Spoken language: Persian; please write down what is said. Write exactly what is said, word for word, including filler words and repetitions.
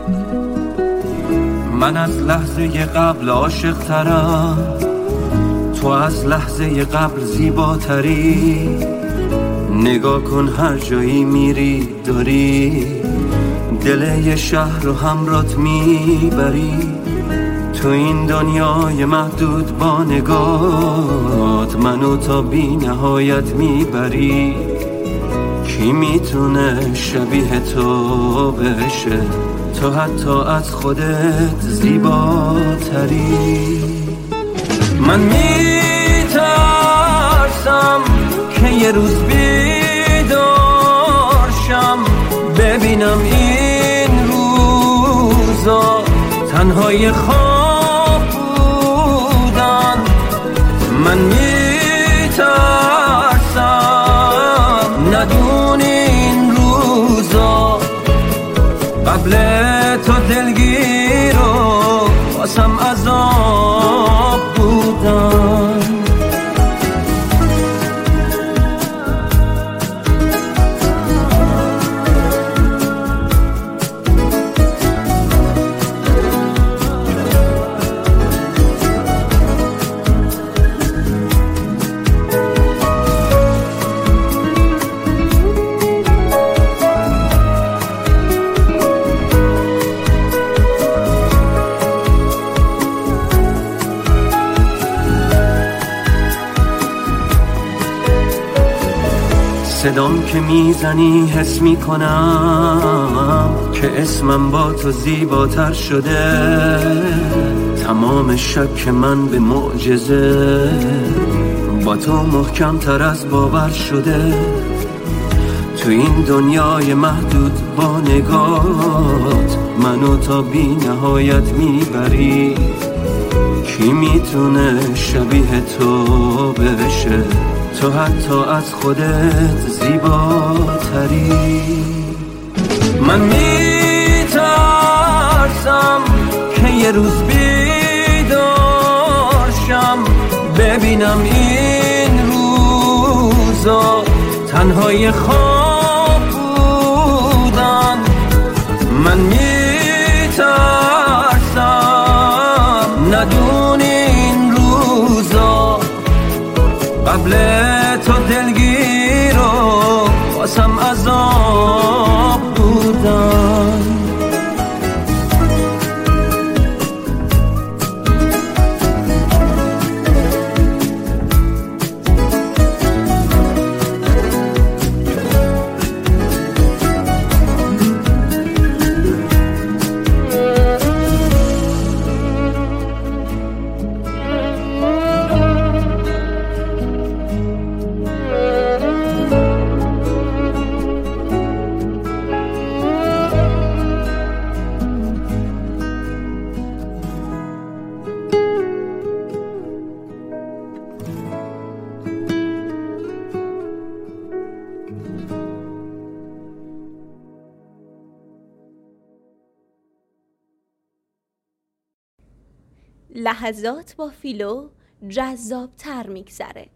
من از لحظه قبل عاشق ترم، تو از لحظه قبل زیباتری. نگاه کن هر جایی میری داری دل یه شهر رو همرات میبری. تو این دنیای محدود با نگات منو تا بی نهایت میبری. کی میتونه شبیه تو بشه؟ تو حتی از خودت زیباتری. من میترسم که یه روز بیدار شم ببینم این روزا تنهای خواب بودن. من میترسم ندونی این روزا قبل تو دلگیر و واسم عذاب بودن. صدام که میزنی حس میکنم که اسمم با تو زیباتر شده. تمام شک من به معجزه با تو محکم تر از باور شده. تو این دنیای محدود با نگات منو تا بی نهایت میبری. کی میتونه شبیه تو بشه؟ تو حتی از خودت زیباتری. من میترسم که یه روز بیدار شم ببینم این روزا تنهای خواب بودن. من میترسم ندونی این روزا قبل تو دلگیر و واسم عذاب بودن. لحظات با فیلو جذاب تر میگذره.